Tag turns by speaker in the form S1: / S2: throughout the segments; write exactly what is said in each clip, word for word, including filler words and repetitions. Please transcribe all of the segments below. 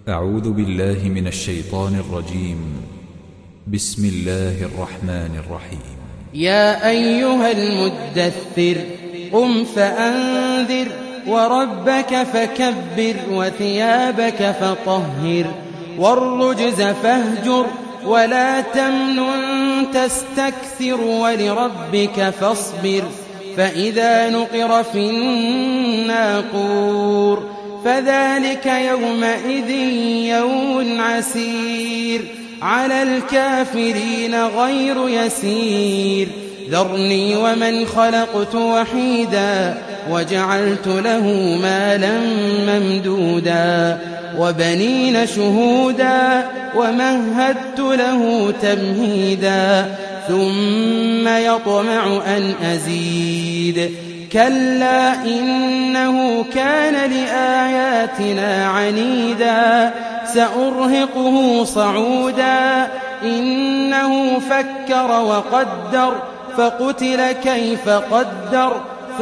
S1: أعوذ بالله من الشيطان الرجيم. بسم الله الرحمن الرحيم.
S2: يا أيها المدثر قم فأنذر وربك فكبر وثيابك فطهر والرجز فاهجر ولا تمنن تستكثر ولربك فاصبر فإذا نقر في الناقور فذلك يومئذ يوم عسير على الكافرين غير يسير ذرني ومن خلقت وحيدا وجعلت له مالا ممدودا وبنين شهودا ومهدت له تمهيدا ثم يطمع أن أزيد كلا إنه كان لآياتنا عنيدا سأرهقه صعودا إنه فكر وقدر فقتل كيف قدر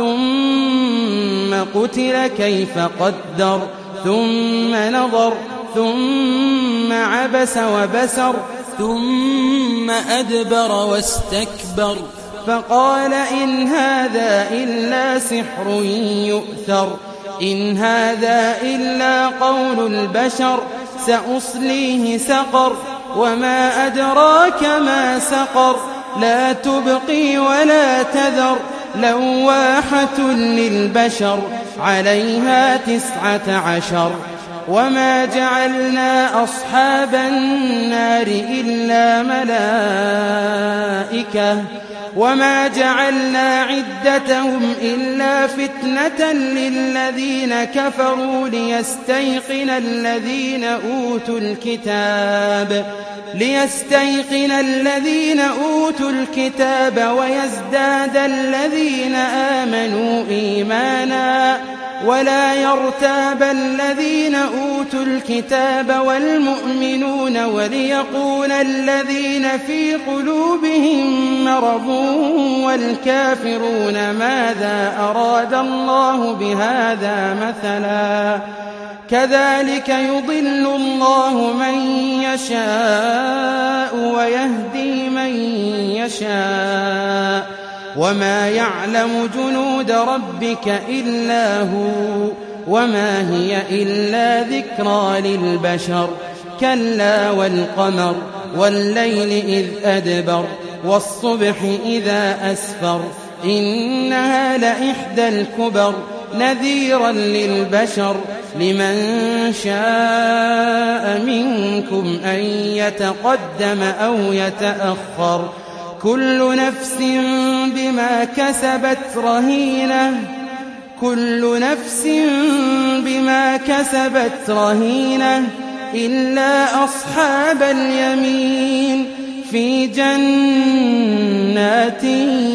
S2: ثم قتل كيف قدر ثم نظر ثم عبس وبسر ثم أدبر واستكبر فقال إن هذا إلا سحر يؤثر إن هذا إلا قول البشر سأصليه سقر وما أدراك ما سقر لا تبقي ولا تذر لواحة للبشر عليها تسعة عشر وما جعلنا أصحاب النار إلا ملائكة وما جعلنا عدتهم إلا فتنة للذين كفروا ليستيقن الذين أوتوا الكتاب ليستيقن الذين أوتوا الكتاب ويزداد الذين آمنوا إيمانا ولا يرتاب الذين أوتوا الكتاب والمؤمنون وليقول الذين في قلوبهم مرض والكافرون ماذا أراد الله بهذا مثلا كذلك يضل الله من يشاء ويهدي من يشاء وما يعلم جنود ربك إلا هو وما هي إلا ذكرى للبشر كلا والقمر والليل إذ أدبر والصبح إذا أسفر إنها لإحدى الكبر نذيرا للبشر لمن شاء منكم أن يتقدم أو يتأخر كل نفس بما كسبت رهينة كل نفس بما كسبت رهينة إلا أصحاب اليمين في جنات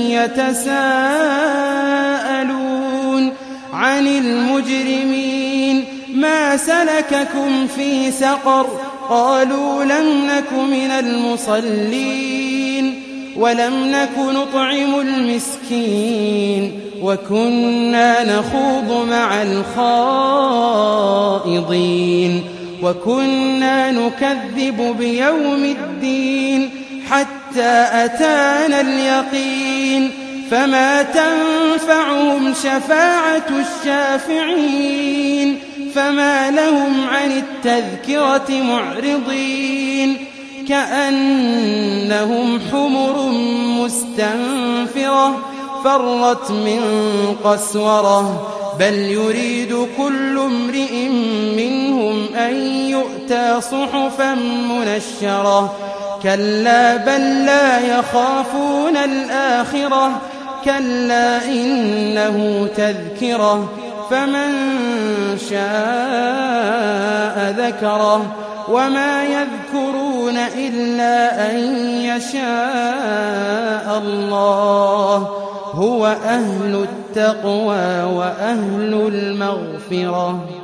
S2: يتساءلون عن المجرمين ما سلككم في سقر قالوا لم نك من المصلين ولم نك نطعم المسكين وكنا نخوض مع الخائضين وكنا نكذب بيوم الدين حتى أتانا اليقين فما تنفعهم شفاعة الشافعين فما لهم عن التذكرة معرضين كأنهم حمر مستنفرة فرت من قسورة بل يريد كل امرئ منهم أن يؤتى صحفا منشرة كلا بل لا يخافون الآخرة كلا إنه تذكرة فمن شاء ذكره وما يذكرون إلا أن يشاء الله هو أهل التقوى وأهل المغفرة.